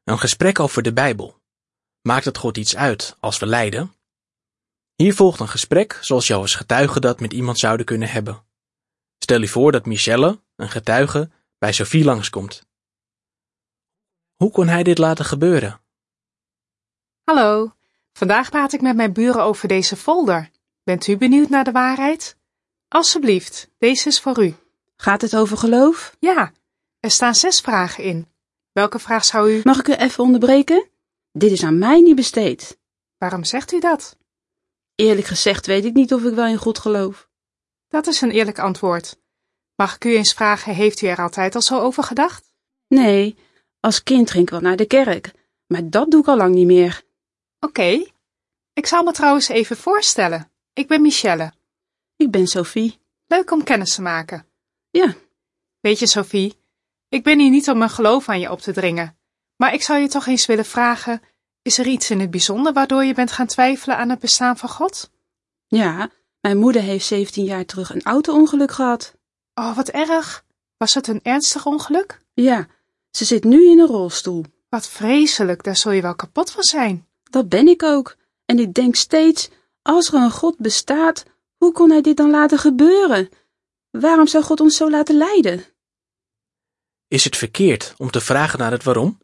Een gesprek over de Bijbel. Maakt het God iets uit als we lijden? Hier volgt een gesprek zoals jou als getuige dat met iemand zouden kunnen hebben. Stel je voor dat Michelle, een getuige, bij Sophie langskomt. Hoe kon hij dit laten gebeuren? Hallo, vandaag praat ik met mijn buren over deze folder. Bent u benieuwd naar de waarheid? Alsjeblieft, deze is voor u. Gaat het over geloof? Ja, er staan 6 vragen in. Welke vraag zou u... Mag ik u even onderbreken? Dit is aan mij niet besteed. Waarom zegt u dat? Eerlijk gezegd weet ik niet of ik wel in God geloof. Dat is een eerlijk antwoord. Mag ik u eens vragen, heeft u er altijd al zo over gedacht? Nee, als kind ging ik wel naar de kerk, maar dat doe ik al lang niet meer. Oké. Ik zal me trouwens even voorstellen. Ik ben Michelle. Ik ben Sophie. Leuk om kennis te maken. Ja. Weet je, Sophie, ik ben hier niet om mijn geloof aan je op te dringen. Maar ik zou je toch eens willen vragen, is er iets in het bijzonder waardoor je bent gaan twijfelen aan het bestaan van God? Ja, mijn moeder heeft 17 jaar terug een auto-ongeluk gehad. Oh, wat erg. Was het een ernstig ongeluk? Ja, ze zit nu in een rolstoel. Wat vreselijk, daar zul je wel kapot van zijn. Dat ben ik ook. En ik denk steeds, als er een God bestaat, hoe kon hij dit dan laten gebeuren? Waarom zou God ons zo laten lijden? Is het verkeerd om te vragen naar het waarom?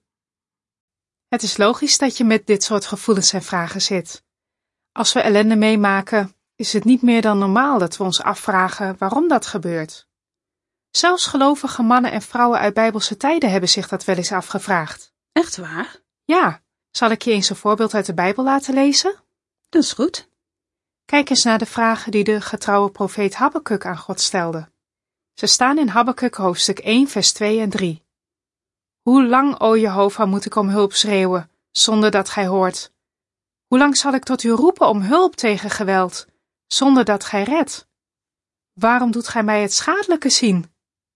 Het is logisch dat je met dit soort gevoelens en vragen zit. Als we ellende meemaken, is het niet meer dan normaal dat we ons afvragen waarom dat gebeurt. Zelfs gelovige mannen en vrouwen uit Bijbelse tijden hebben zich dat wel eens afgevraagd. Echt waar? Ja, zal ik je eens een voorbeeld uit de Bijbel laten lezen? Dat is goed. Kijk eens naar de vragen die de getrouwe profeet Habakuk aan God stelde. Ze staan in Habakuk hoofdstuk 1 vers 2 en 3. Hoe lang, o Jehovah, moet ik om hulp schreeuwen, zonder dat gij hoort? Hoe lang zal ik tot u roepen om hulp tegen geweld, zonder dat gij redt? Waarom doet gij mij het schadelijke zien?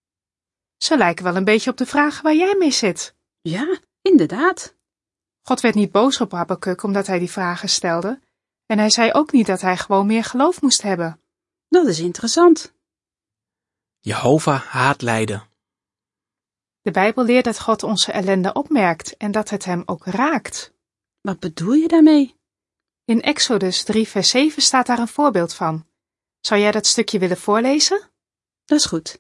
Ze lijken wel een beetje op de vragen waar jij mee zit. Ja, inderdaad. God werd niet boos op Habakuk omdat hij die vragen stelde, en hij zei ook niet dat hij gewoon meer geloof moest hebben. Dat is interessant. Jehovah haat lijden. De Bijbel leert dat God onze ellende opmerkt en dat het hem ook raakt. Wat bedoel je daarmee? In Exodus 3 vers 7 staat daar een voorbeeld van. Zou jij dat stukje willen voorlezen? Dat is goed.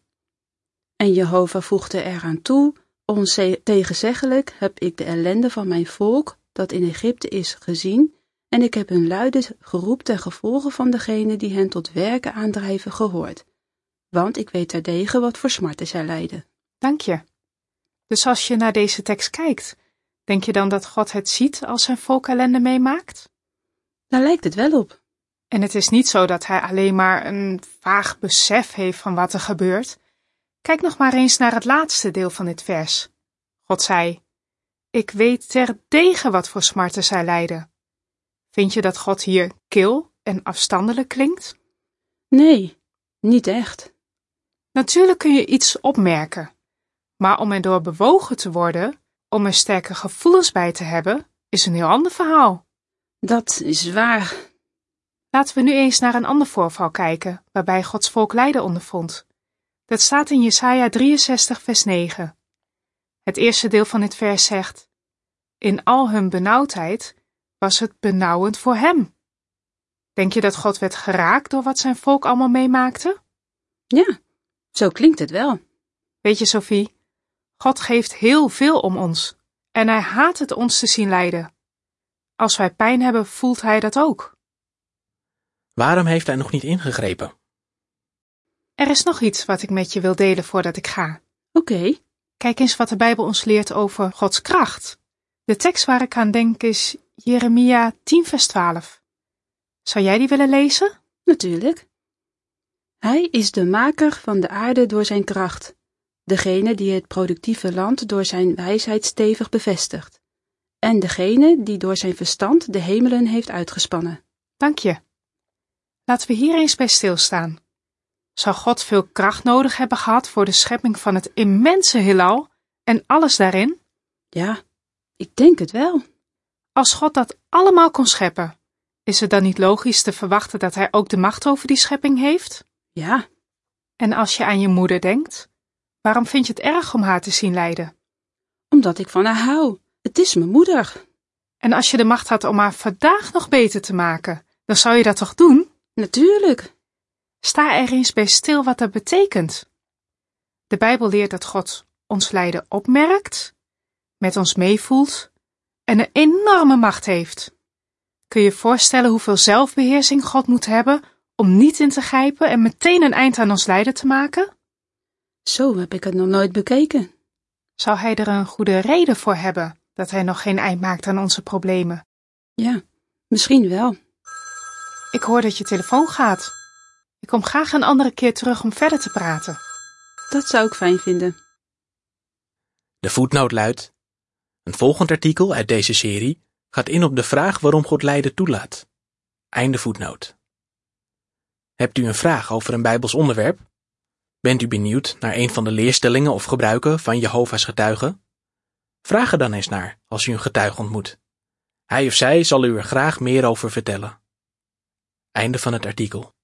En Jehovah voegde eraan toe, ontegenzeggelijk heb ik de ellende van mijn volk, dat in Egypte is, gezien, en ik heb hun luide geroep ten gevolge van degene die hen tot werken aandrijven gehoord. Want ik weet terdege wat voor smarten zij lijden. Dank je. Dus als je naar deze tekst kijkt, denk je dan dat God het ziet als zijn volk ellende meemaakt? Daar lijkt het wel op. En het is niet zo dat hij alleen maar een vaag besef heeft van wat er gebeurt. Kijk nog maar eens naar het laatste deel van dit vers. God zei, ik weet terdege wat voor smarten zij lijden. Vind je dat God hier kil en afstandelijk klinkt? Nee, niet echt. Natuurlijk kun je iets opmerken. Maar om erdoor bewogen te worden, om er sterke gevoelens bij te hebben, is een heel ander verhaal. Dat is waar. Laten we nu eens naar een ander voorval kijken, waarbij Gods volk lijden ondervond. Dat staat in Jesaja 63 vers 9. Het eerste deel van dit vers zegt, in al hun benauwdheid was het benauwend voor hem. Denk je dat God werd geraakt door wat zijn volk allemaal meemaakte? Ja, zo klinkt het wel. Weet je, Sophie, God geeft heel veel om ons en hij haat het ons te zien lijden. Als wij pijn hebben, voelt hij dat ook. Waarom heeft hij nog niet ingegrepen? Er is nog iets wat ik met je wil delen voordat ik ga. Oké. Kijk eens wat de Bijbel ons leert over Gods kracht. De tekst waar ik aan denk is Jeremia 10 vers 12. Zou jij die willen lezen? Natuurlijk. Hij is de maker van de aarde door zijn kracht, degene die het productieve land door zijn wijsheid stevig bevestigt, en degene die door zijn verstand de hemelen heeft uitgespannen. Dank je. Laten we hier eens bij stilstaan. Zou God veel kracht nodig hebben gehad voor de schepping van het immense heelal en alles daarin? Ja, ik denk het wel. Als God dat allemaal kon scheppen, is het dan niet logisch te verwachten dat hij ook de macht over die schepping heeft? Ja. En als je aan je moeder denkt, waarom vind je het erg om haar te zien lijden? Omdat ik van haar hou. Het Het is mijn moeder. En als je de macht had om haar vandaag nog beter te maken, dan zou je dat toch doen? Natuurlijk. Sta er eens bij stil wat dat betekent. De Bijbel leert dat God ons lijden opmerkt, met ons meevoelt en een enorme macht heeft. Kun je je voorstellen hoeveel zelfbeheersing God moet hebben om niet in te grijpen en meteen een eind aan ons lijden te maken? Zo heb ik het nog nooit bekeken. Zou hij er een goede reden voor hebben dat hij nog geen eind maakt aan onze problemen? Ja, misschien wel. Ik hoor dat je telefoon gaat. Ik kom graag een andere keer terug om verder te praten. Dat zou ik fijn vinden. De voetnoot luidt: een volgend artikel uit deze serie gaat in op de vraag waarom God lijden toelaat. Einde voetnoot. Hebt u een vraag over een Bijbels onderwerp? Bent u benieuwd naar een van de leerstellingen of gebruiken van Jehovah's getuigen? Vraag er dan eens naar als u een getuige ontmoet. Hij of zij zal u er graag meer over vertellen. Einde van het artikel.